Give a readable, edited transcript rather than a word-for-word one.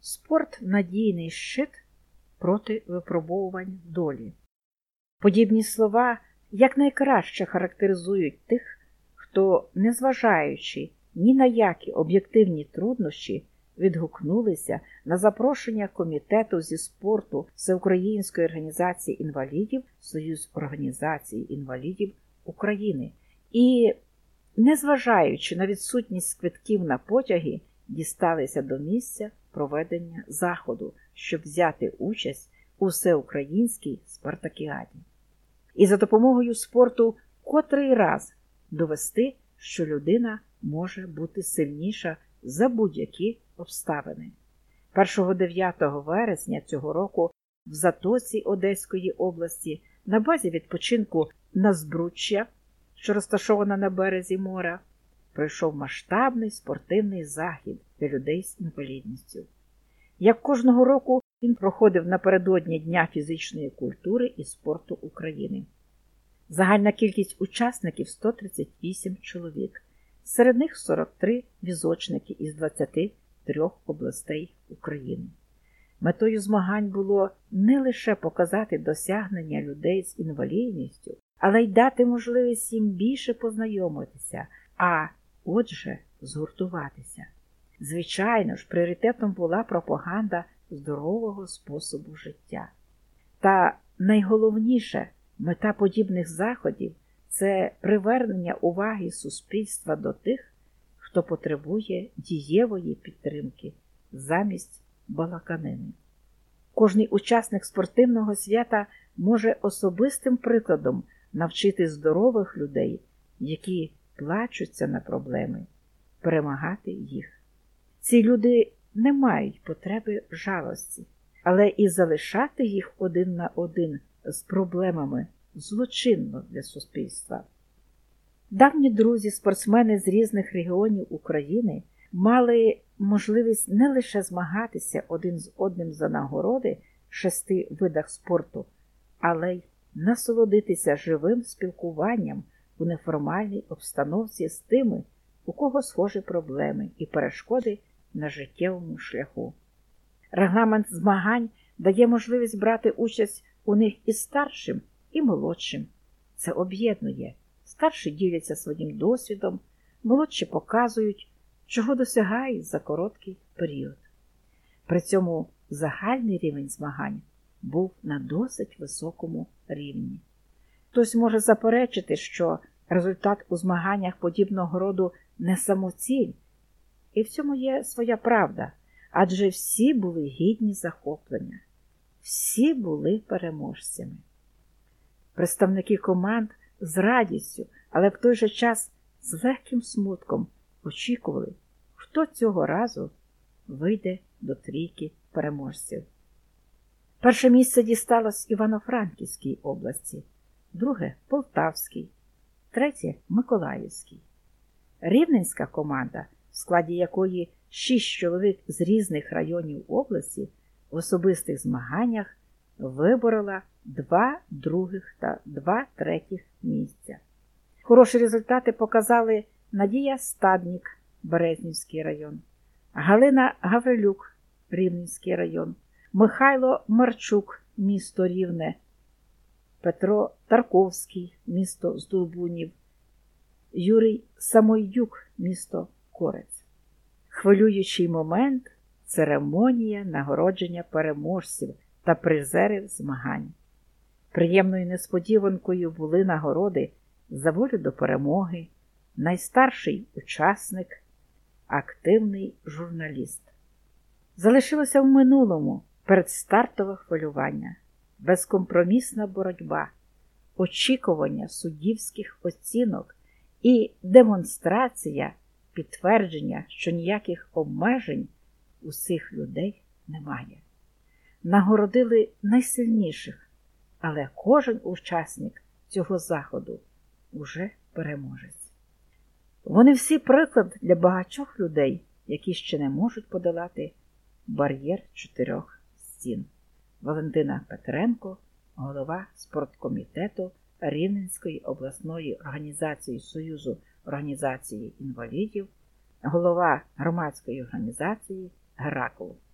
Спорт – надійний щит проти випробовувань долі. Подібні слова якнайкраще характеризують тих, хто, незважаючи ні на які об'єктивні труднощі, відгукнулися на запрошення Комітету зі спорту Всеукраїнської організації інвалідів Союз організацій інвалідів України і, незважаючи на відсутність квитків на потяги, дісталися до місця проведення заходу, щоб взяти участь у всеукраїнській спартакіаді. І за допомогою спорту котрий раз довести, що людина може бути сильніша за будь-які обставини. 1-9 вересня цього року в Затоці Одеської області на базі відпочинку Назбруччя, що розташована на березі моря, пройшов масштабний спортивний захід для людей з інвалідністю. Як кожного року, він проходив напередодні Дня фізичної культури і спорту України. Загальна кількість учасників – 138 чоловік. Серед них 43 візочники із 23 областей України. Метою змагань було не лише показати досягнення людей з інвалідністю, але й дати можливість їм більше познайомитися, а отже, згуртуватися. Звичайно ж, пріоритетом була пропаганда здорового способу життя. Та найголовніше, мета подібних заходів – це привернення уваги суспільства до тих, хто потребує дієвої підтримки замість балаканини. Кожний учасник спортивного свята може особистим прикладом навчити здорових людей, які плачуться на проблеми, перемагати їх. Ці люди не мають потреби жалості, але і залишати їх один на один з проблемами злочинно для суспільства. Давні друзі, спортсмени з різних регіонів України мали можливість не лише змагатися один з одним за нагороди в 6 видах спорту, але й насолодитися живим спілкуванням у неформальній обстановці з тими, у кого схожі проблеми і перешкоди на життєвому шляху. Регламент змагань дає можливість брати участь у них і старшим, і молодшим. Це об'єднує. Старші діляться своїм досвідом, молодші показують, чого досягають за короткий період. При цьому загальний рівень змагань був на досить високому рівні. Хтось може заперечити, що результат у змаганнях подібного роду не самоціль, і в цьому є своя правда, адже всі були гідні захоплення, всі були переможцями. Представники команд з радістю, але в той же час з легким смутком очікували, хто цього разу вийде до трійки переможців. Перше місце дісталось Івано-Франківській області, друге – Полтавській, третє – Миколаївській. Рівненська команда, в складі якої 6 чоловік з різних районів області, в особистих змаганнях виборола 2 других та 2 третіх місця. Хороші результати показали Надія Стаднік, Березнівський район, Галина Гаврилюк, Рівненський район, Михайло Марчук, місто Рівне, Петро Тарковський, місто Здолбунів, Юрій Самойдюк, місто Корець. Хвилюючий момент – церемонія нагородження переможців та призерів змагань. Приємною несподіванкою були нагороди за волю до перемоги, найстарший учасник, активний журналіст. Залишилося в минулому передстартове хвилювання, безкомпромісна боротьба, очікування суддівських оцінок і демонстрація підтвердження, що ніяких обмежень у цих людей немає. Нагородили найсильніших, але кожен учасник цього заходу уже переможець. Вони всі приклад для багатьох людей, які ще не можуть подолати бар'єр 4 стін. Валентина Петренко, голова спорткомітету Рівненської обласної організації Союзу організації інвалідів, голова громадської організації «Геракл».